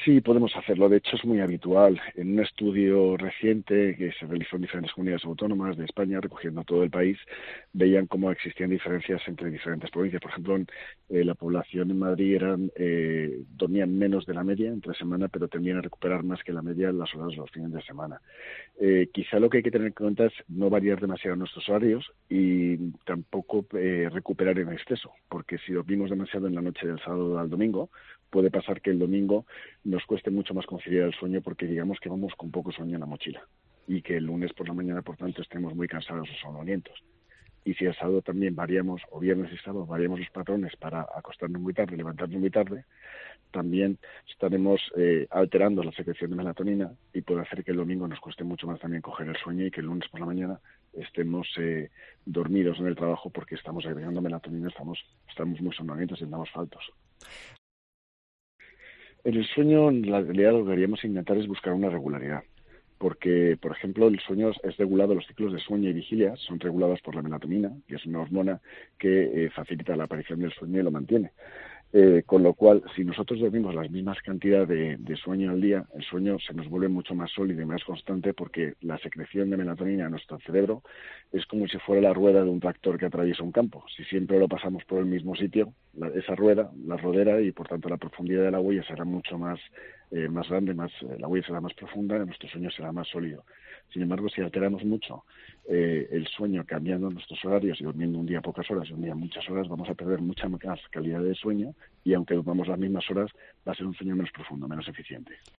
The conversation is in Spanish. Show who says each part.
Speaker 1: Sí, podemos hacerlo. De hecho, es muy habitual. En un estudio reciente que se realizó en diferentes comunidades autónomas de España, recogiendo todo el país, veían cómo existían diferencias entre diferentes provincias. Por ejemplo, la población en Madrid dormían menos de la media entre semana, pero tendían a recuperar más que la media en las horas de los fines de semana. Quizá lo que hay que tener en cuenta es no variar demasiado nuestros horarios y tampoco recuperar en exceso, porque si dormimos demasiado en la noche del sábado al domingo, puede pasar que el domingo nos cueste mucho más conciliar el sueño porque digamos que vamos con poco sueño en la mochila y que el lunes por la mañana, por tanto, estemos muy cansados o somnolientos. Y si el sábado también variamos, o viernes y sábado variamos los patrones para acostarnos muy tarde, levantarnos muy tarde, también estaremos alterando la secreción de melatonina y puede hacer que el domingo nos cueste mucho más también coger el sueño y que el lunes por la mañana estemos dormidos en el trabajo porque estamos agregando melatonina, estamos muy somnolientos y andamos faltos. En el sueño, en la realidad, lo que deberíamos intentar es buscar una regularidad. Porque, por ejemplo, el sueño es regulado, los ciclos de sueño y vigilia son regulados por la melatonina, que es una hormona que facilita la aparición del sueño y lo mantiene. Con lo cual, si nosotros dormimos las mismas cantidades de sueño al día, el sueño se nos vuelve mucho más sólido y más constante porque la secreción de melatonina en nuestro cerebro es como si fuera la rueda de un tractor que atraviesa un campo. Si siempre lo pasamos por el mismo sitio, esa rueda, la rodera y por tanto la profundidad de la huella será mucho más grande, la huella será más profunda y nuestro sueño será más sólido. Sin embargo, si alteramos mucho el sueño cambiando nuestros horarios y durmiendo un día pocas horas y un día muchas horas, vamos a perder mucha más calidad de sueño y aunque durmamos las mismas horas, va a ser un sueño menos profundo, menos eficiente.